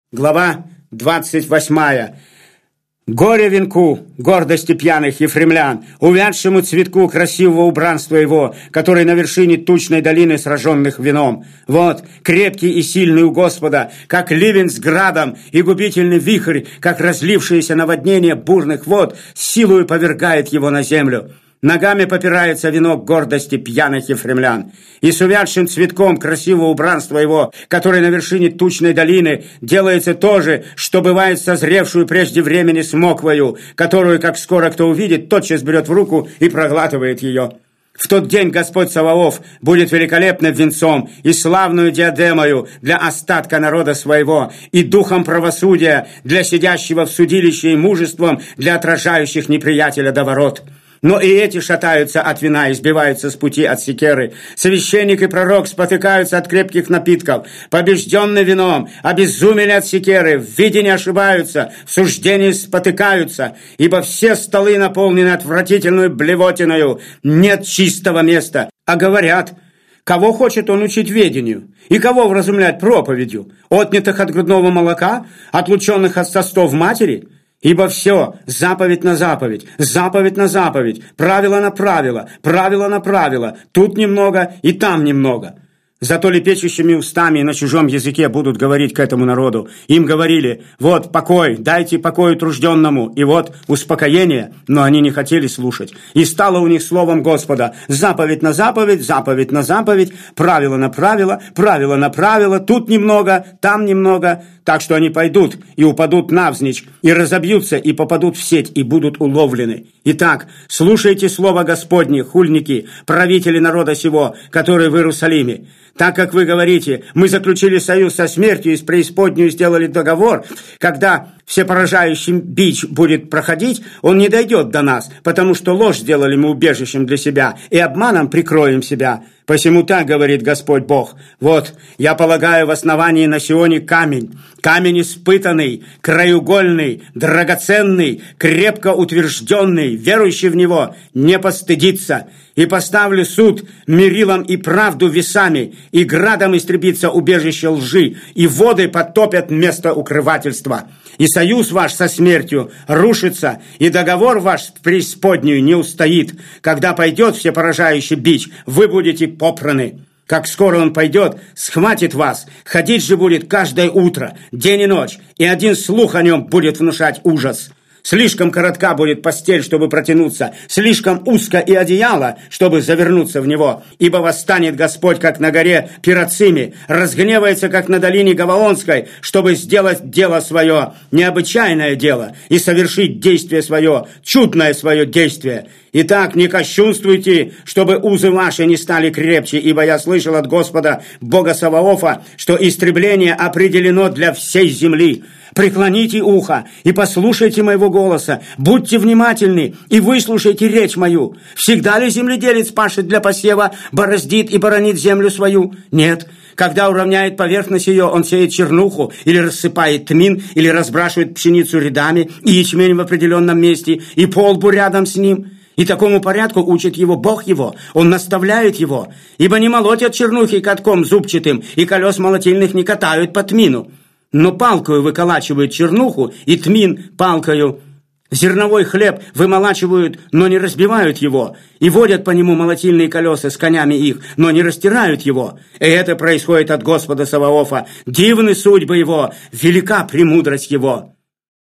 Глава 28. Горе венку гордости пьяных ефремлян, увядшему цветку красивого убранства его, который на вершине тучной долины сраженных вином. Вот, крепкий и сильный у Господа, как ливень с градом, и губительный вихрь, как разлившееся наводнение бурных вод, силою повергает его на землю. Ногами попирается венок гордости пьяных ефремлян, и с увядшим цветком красивого убранства его, который на вершине тучной долины, делается то же, что бывает созревшую прежде времени смоквою, которую, как скоро кто увидит, тотчас берет в руку и проглатывает ее. В тот день Господь Саваоф будет великолепным венцом и славную диадемою для остатка народа своего, и духом правосудия для сидящего в судилище и мужеством для отражающих неприятеля до ворот. Но и эти шатаются от вина и сбиваются с пути от секеры. Священник и пророк спотыкаются от крепких напитков. Побежденные вином, обезумели от секеры, в видении ошибаются, в суждении спотыкаются, ибо все столы наполнены отвратительной блевотиною, нет чистого места. А говорят, кого хочет он учить ведению, и кого вразумлять проповедью, отнятых от грудного молока, отлученных от состов матери? Ибо все заповедь на заповедь, заповедь на заповедь, правило на правило, правило на правило, тут немного и там немного. Зато лепечущими устами на чужом языке будут говорить к этому народу. Им говорили: вот покой, дайте покой утружденному, и вот успокоение. Но они не хотели слушать. И стало у них словом Господа: заповедь на заповедь, заповедь на заповедь, правило на правило, правило на правило, тут немного, там немного. Так что они пойдут и упадут навзничь, и разобьются, и попадут в сеть, и будут уловлены. Итак, слушайте слово Господне, хульники, правители народа сего, которые в Иерусалиме. Так как вы говорите: мы заключили союз со смертью и с преисподнюю сделали договор, когда всепоражающий бич будет проходить, он не дойдет до нас, потому что ложь сделали мы убежищем для себя, и обманом прикроем себя. Посему так говорит Господь Бог: вот, я полагаю в основании на Сионе камень, камень испытанный, краеугольный, драгоценный, крепко утвержденный, верующий в него не постыдится. И поставлю суд мерилом и правду весами, и градом истребится убежище лжи, и воды потопят место укрывательства. И союз ваш со смертью рушится, и договор ваш с преисподнюю не устоит. Когда пойдет всепоражающий бич, вы будете попраны. Как скоро он пойдет, схватит вас, ходить же будет каждое утро, день и ночь, и один слух о нем будет внушать ужас. Слишком коротка будет постель, чтобы протянуться, слишком узко и одеяло, чтобы завернуться в него. Ибо восстанет Господь, как на горе Пирацими, разгневается, как на долине Гаваонской, чтобы сделать дело свое, необычайное дело, и совершить действие свое, чудное свое действие. Итак, не кощунствуйте, чтобы узы ваши не стали крепче, ибо я слышал от Господа, Бога Саваофа, что истребление определено для всей земли. Преклоните ухо и послушайте моего голоса, будьте внимательны и выслушайте речь мою. Всегда ли земледелец пашет для посева, бороздит и боронит землю свою? Нет. Когда уравняет поверхность ее, он сеет чернуху, или рассыпает тмин, или разбрашивает пшеницу рядами, и ячмень в определенном месте, и полбу рядом с ним. И такому порядку учит его Бог его, он наставляет его, ибо не молотят чернухи катком зубчатым, и колес молотильных не катают по тмину, но палкою выколачивают чернуху, и тмин палкою. Зерновой хлеб вымолачивают, но не разбивают его, и водят по нему молотильные колеса с конями их, но не растирают его. И это происходит от Господа Саваофа. Дивны судьбы его, велика премудрость его.